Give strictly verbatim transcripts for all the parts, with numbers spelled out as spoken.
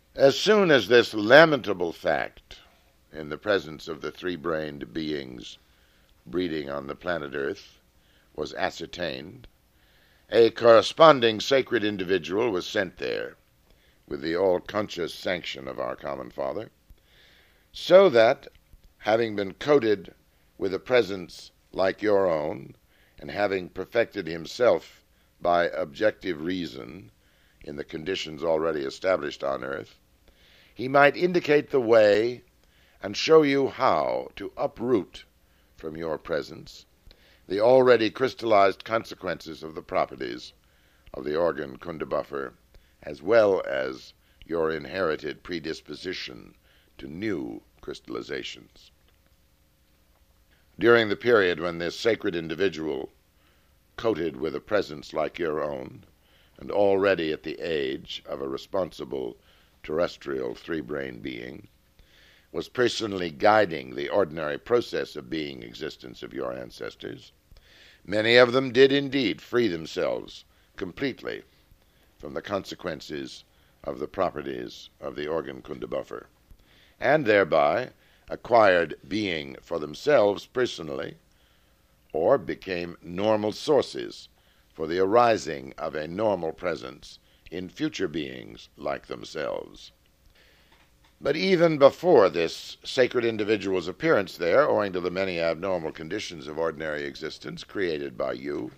As soon as this lamentable fact, in the presence of the three-brained beings breeding on the planet Earth, was ascertained, a corresponding sacred individual was sent there, with the all-conscious sanction of our common Father, so that, having been coated with a presence like your own, and having perfected himself by objective reason in the conditions already established on earth, he might indicate the way and show you how to uproot from your presence the already crystallized consequences of the properties of the organ Kundabuffer, as well as your inherited predisposition to new crystallizations. During the period when this sacred individual, coated with a presence like your own, and already at the age of a responsible terrestrial three-brain being, was personally guiding the ordinary process of being existence of your ancestors, many of them did indeed free themselves completely from the consequences of the properties of the organ Kundabuffer, and thereby acquired being for themselves personally, or became normal sources for the arising of a normal presence in future beings like themselves. But even before this sacred individual's appearance there, owing to the many abnormal conditions of ordinary existence created by you,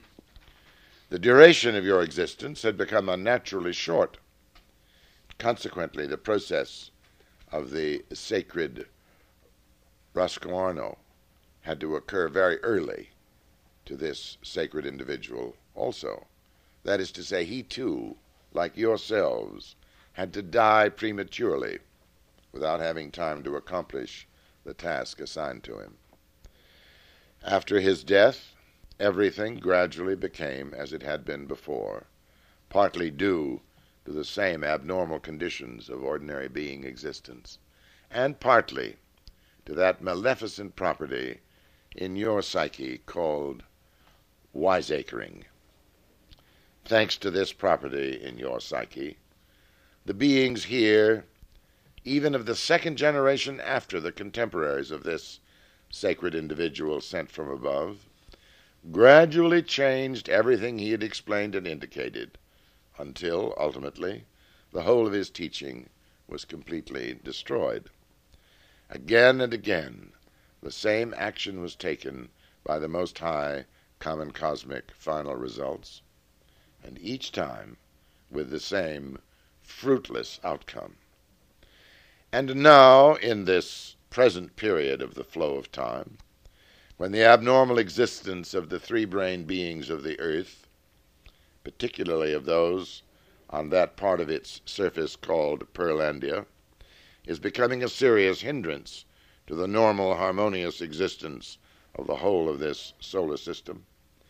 the duration of your existence had become unnaturally short. Consequently, the process of the sacred Rascoarno had to occur very early to this sacred individual also. That is to say, he too, like yourselves, had to die prematurely without having time to accomplish the task assigned to him. After his death, everything gradually became as it had been before, partly due to the same abnormal conditions of ordinary being existence, and partly to that maleficent property in your psyche called wiseacring. Thanks to this property in your psyche, the beings here, even of the second generation after the contemporaries of this sacred individual sent from above, gradually changed everything he had explained and indicated, until, ultimately, the whole of his teaching was completely destroyed. Again and again, the same action was taken by the Most High common cosmic final results, and each time with the same fruitless outcome. And now, in this present period of the flow of time, when the abnormal existence of the three-brained beings of the earth, particularly of those on that part of its surface called Pearlandia, is becoming a serious hindrance to the normal harmonious existence of the whole of this solar system,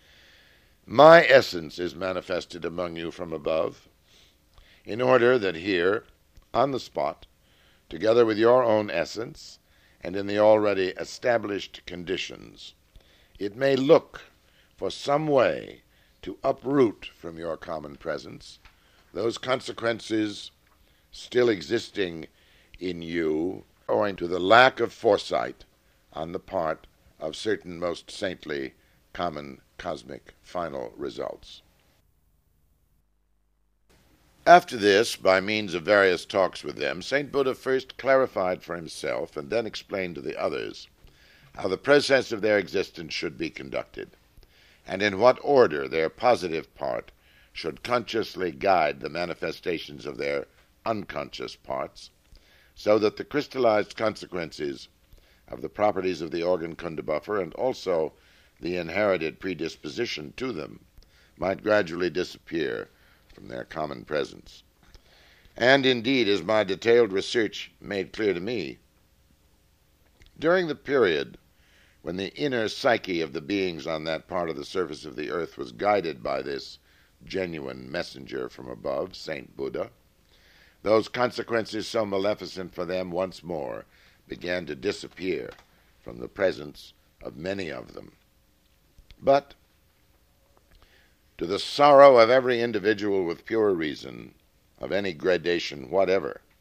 my essence is manifested among you from above, in order that here, on the spot, together with your own essence, and in the already established conditions, it may look for some way to uproot from your common presence those consequences still existing in you, owing to the lack of foresight on the part of certain most saintly common cosmic final results. After this, by means of various talks with them, Saint Buddha first clarified for himself and then explained to the others how the process of their existence should be conducted, and in what order their positive part should consciously guide the manifestations of their unconscious parts, so that the crystallized consequences of the properties of the organ Kundabuffer and also the inherited predisposition to them might gradually disappear from their common presence. And indeed, as my detailed research made clear to me, during the period when the inner psyche of the beings on that part of the surface of the earth was guided by this genuine messenger from above, Saint Buddha, those consequences so maleficent for them once more began to disappear from the presence of many of them. But, to the sorrow of every individual with pure reason, of any gradation whatever,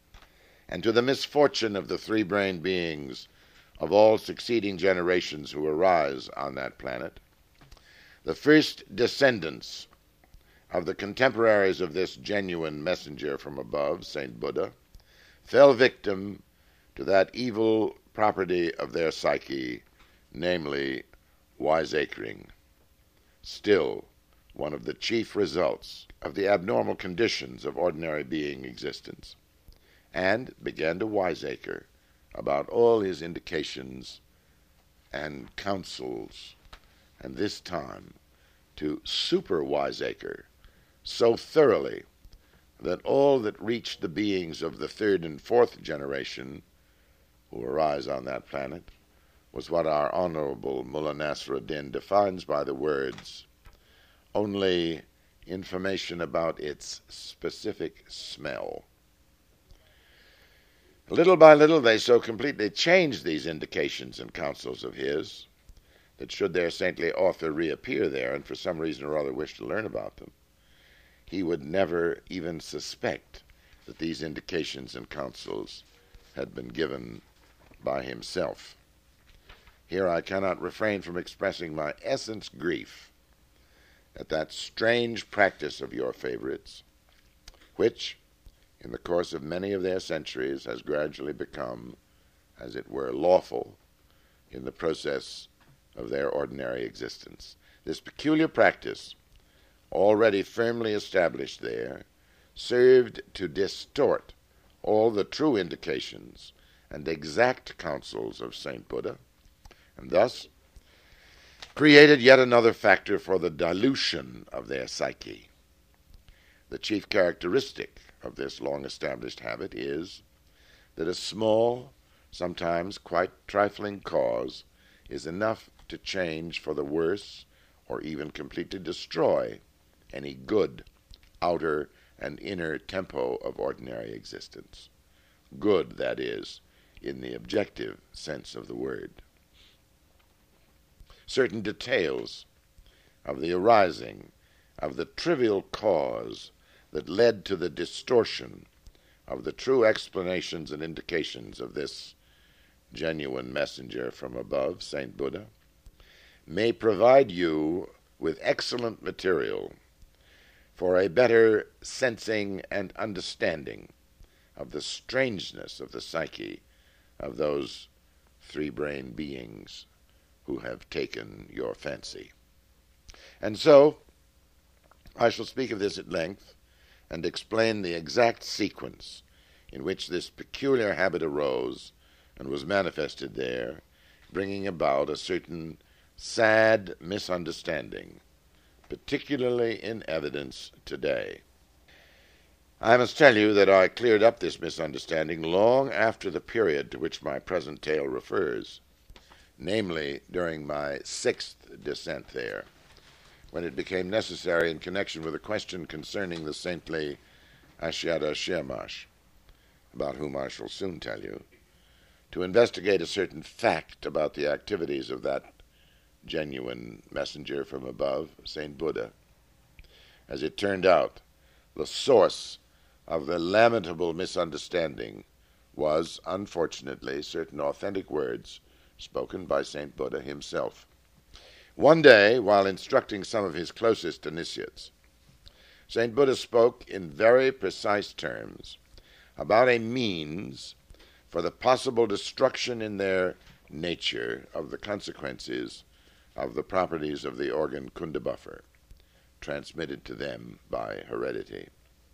and to the misfortune of the three-brained beings of all succeeding generations who arise on that planet, the first descendants of the contemporaries of this genuine messenger from above, Saint Buddha, fell victim to that evil property of their psyche, namely wiseacring, still one of the chief results of the abnormal conditions of ordinary being existence, and began to wiseacre about all his indications and counsels, and this time to super wiseacre so thoroughly that all that reached the beings of the third and fourth generation who arise on that planet was what our Honorable Mullah Nasruddin defines by the words, only information about its specific smell. Little by little they so completely changed these indications and counsels of his that should their saintly author reappear there and for some reason or other wish to learn about them, he would never even suspect that these indications and counsels had been given by himself. Here I cannot refrain from expressing my essence grief at that strange practice of your favorites, which, in the course of many of their centuries, has gradually become, as it were, lawful in the process of their ordinary existence. This peculiar practice, already firmly established there, served to distort all the true indications and exact counsels of Saint Buddha, and thus created yet another factor for the dilution of their psyche. The chief characteristic of this long-established habit is that a small, sometimes quite trifling cause is enough to change for the worse or even completely destroy any good outer and inner tempo of ordinary existence. Good, that is, in the objective sense of the word. Certain details of the arising of the trivial cause that led to the distortion of the true explanations and indications of this genuine messenger from above, Saint Buddha, may provide you with excellent material for a better sensing and understanding of the strangeness of the psyche of those three-brained beings who have taken your fancy. And so, I shall speak of this at length and explain the exact sequence in which this peculiar habit arose and was manifested there, bringing about a certain sad misunderstanding, particularly in evidence today. I must tell you that I cleared up this misunderstanding long after the period to which my present tale refers, namely during my sixth descent there, when it became necessary in connection with a question concerning the saintly Ashyada Shirmash, about whom I shall soon tell you, to investigate a certain fact about the activities of that genuine messenger from above, Saint Buddha. As it turned out, the source of the lamentable misunderstanding was, unfortunately, certain authentic words spoken by Saint Buddha himself. One day, while instructing some of his closest initiates, Saint Buddha spoke in very precise terms about a means for the possible destruction in their nature of the consequences of the properties of the organ Kundabuffer, transmitted to them by heredity.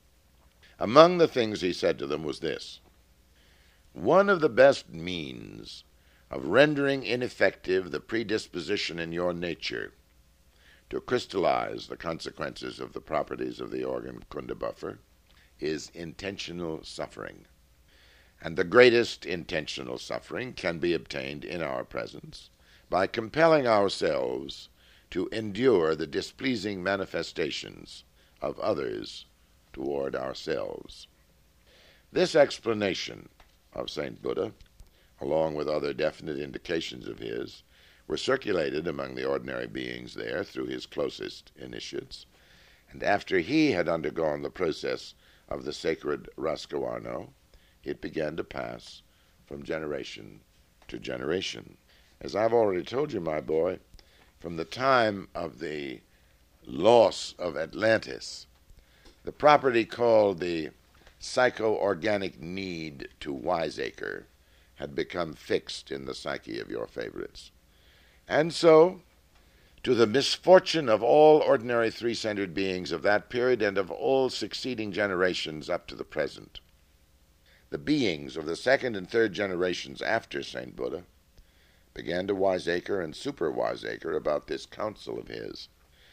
Among the things he said to them was this: one of the best means of rendering ineffective the predisposition in your nature to crystallize the consequences of the properties of the organ Kundabuffer is intentional suffering. And the greatest intentional suffering can be obtained in our presence by compelling ourselves to endure the displeasing manifestations of others toward ourselves. This explanation of Saint Buddha, along with other definite indications of his, were circulated among the ordinary beings there through his closest initiates, and after he had undergone the process of the sacred Raskawarno, it began to pass from generation to generation. As I've already told you, my boy, from the time of the loss of Atlantis, the property called the psycho-organic need to wiseacre had become fixed in the psyche of your favorites. And so, to the misfortune of all ordinary three-centered beings of that period and of all succeeding generations up to the present, the beings of the second and third generations after Saint Buddha began to wiseacre and super-wiseacre about this counsel of his.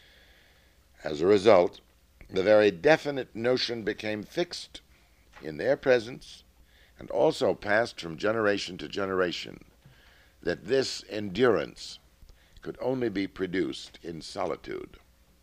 As a result, the very definite notion became fixed in their presence and also passed from generation to generation that this endurance could only be produced in solitude.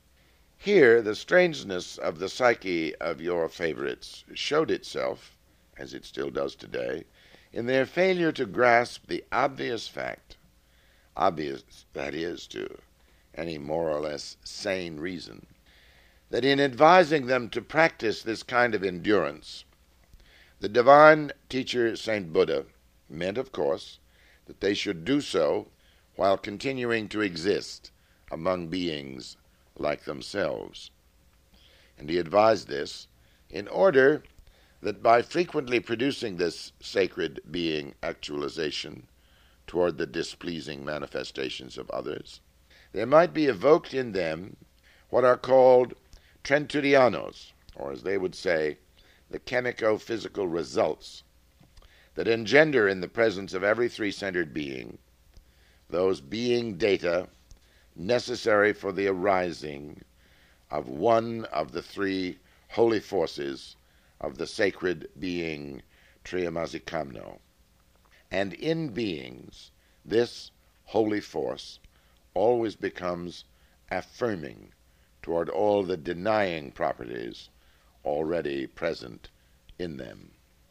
Here the strangeness of the psyche of your favorites showed itself, as it still does today, in their failure to grasp the obvious fact, obvious, that is, to any more or less sane reason, that in advising them to practice this kind of endurance, the divine teacher Saint Buddha meant, of course, that they should do so while continuing to exist among beings like themselves. And he advised this in order that by frequently producing this sacred being actualization toward the displeasing manifestations of others, there might be evoked in them what are called Trenturianos, or as they would say, the chemico-physical results that engender in the presence of every three-centered being those being data necessary for the arising of one of the three holy forces of the sacred being Triamazikamno. And in beings, this holy force always becomes affirming toward all the denying properties already present in them.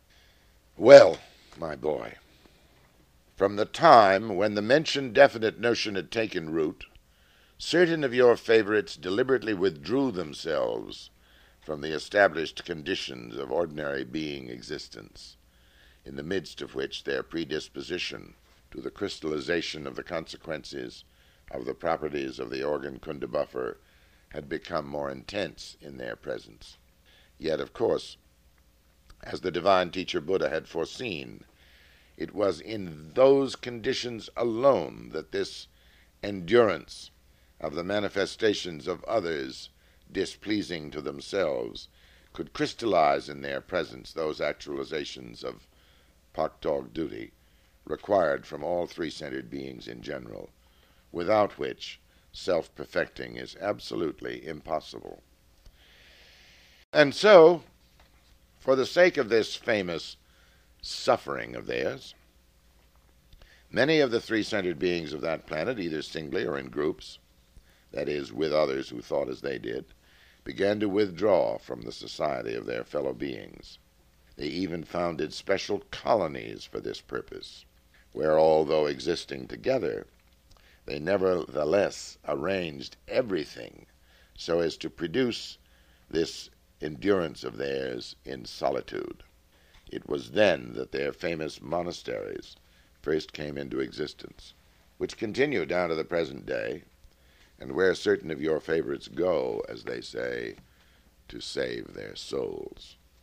Well, my boy, from the time when the mentioned definite notion had taken root, certain of your favorites deliberately withdrew themselves from the established conditions of ordinary being existence, in the midst of which their predisposition to the crystallization of the consequences of the properties of the organ kunda buffer had become more intense in their presence. Yet, of course, as the divine teacher Buddha had foreseen, it was in those conditions alone that this endurance of the manifestations of others displeasing to themselves could crystallize in their presence those actualizations of Pak-Tog duty required from all three-centered beings in general, without which self-perfecting is absolutely impossible. And so, for the sake of this famous suffering of theirs, many of the three-centered beings of that planet, either singly or in groups, that is, with others who thought as they did, began to withdraw from the society of their fellow beings. They even founded special colonies for this purpose, where, although existing together, they nevertheless arranged everything so as to produce this endurance of theirs in solitude. It was then that their famous monasteries first came into existence, which continue down to the present day, and where certain of your favorites go, as they say, to save their souls.